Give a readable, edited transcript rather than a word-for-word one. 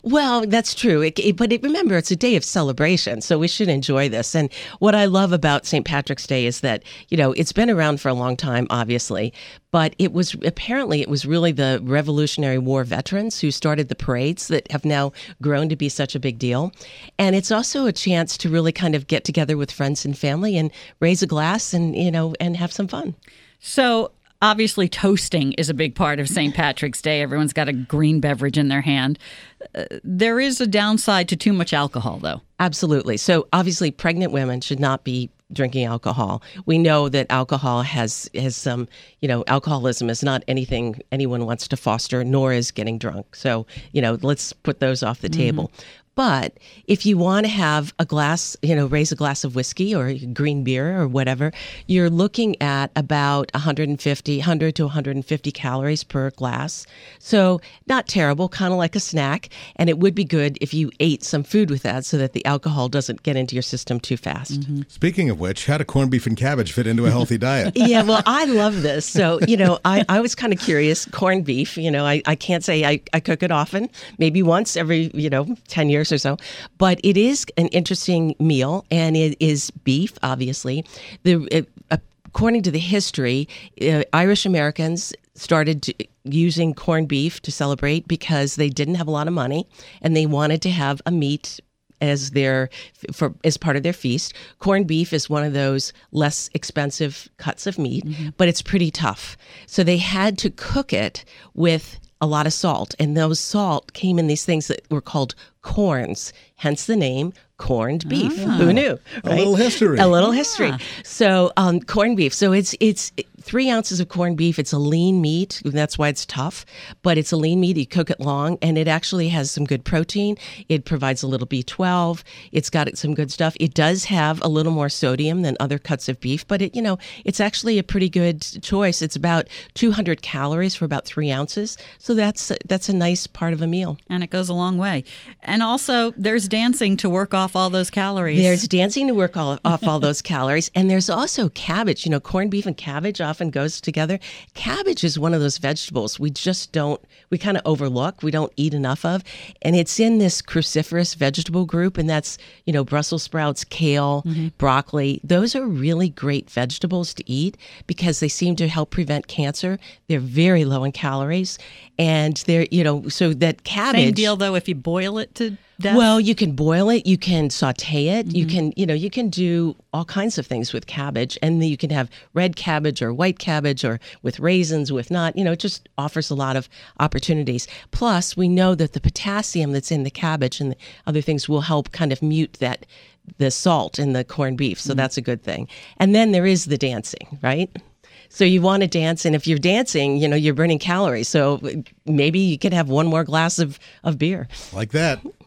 Well, that's true. Remember, it's a day of celebration, so we should enjoy this. And what I love about St. Patrick's Day is that, it's been around for a long time, obviously, but it was really the Revolutionary War veterans who started the parades that have now grown to be such a big deal. And it's also a chance to really kind of get together with friends and family and raise a glass and, and have some fun. So obviously, toasting is a big part of St. Patrick's Day. Everyone's got a green beverage in their hand. There is a downside to too much alcohol, though. Absolutely. So obviously, pregnant women should not be drinking alcohol. We know that alcohol has some, alcoholism is not anything anyone wants to foster, nor is getting drunk. So, let's put those off the table. But if you want to have a glass, raise a glass of whiskey or green beer or whatever, you're looking at about 100 to 150 calories per glass. So not terrible, kind of like a snack. And it would be good if you ate some food with that so that the alcohol doesn't get into your system too fast. Speaking of which, how do corned beef and cabbage fit into a healthy diet? Yeah, well, I love this. So, I was kind of curious. Corned beef, I can't say I cook it often, maybe once every, 10 years or so, but it is an interesting meal, and it is beef, obviously. According to the history, Irish Americans started using corned beef to celebrate because they didn't have a lot of money, and they wanted to have a meat as part of their feast. Corned beef is one of those less expensive cuts of meat, but it's pretty tough. So they had to cook it with a lot of salt, and those salt came in these things that were called corns, hence the name corned beef. Who knew? Right? A little history. So corned beef. So it's 3 ounces of corned beef. It's a lean meat. That's why it's tough, but it's a lean meat. You cook it long, and it actually has some good protein. It provides a little B12. It's got some good stuff. It does have a little more sodium than other cuts of beef, but it's actually a pretty good choice. It's about 200 calories for about 3 ounces. So that's a nice part of a meal. And it goes a long way. And also, there's dancing to work off all those calories. There's dancing to work off all those calories. And there's also cabbage. Corned beef and cabbage often goes together. Cabbage is one of those vegetables we kind of overlook. We don't eat enough of. And it's in this cruciferous vegetable group. And that's, Brussels sprouts, kale, broccoli. Those are really great vegetables to eat because they seem to help prevent cancer. They're very low in calories. And they're, so that cabbage. Same deal, though, if you boil it to death? Well, you can boil it, you can saute it, you can do all kinds of things with cabbage, and you can have red cabbage or white cabbage or with raisins, with not, it just offers a lot of opportunities. Plus, we know that the potassium that's in the cabbage and the other things will help kind of mute the salt in the corned beef, so that's a good thing. And then there is the dancing, right? So you want to dance, and if you're dancing, you're burning calories. So maybe you could have one more glass of beer. Like that.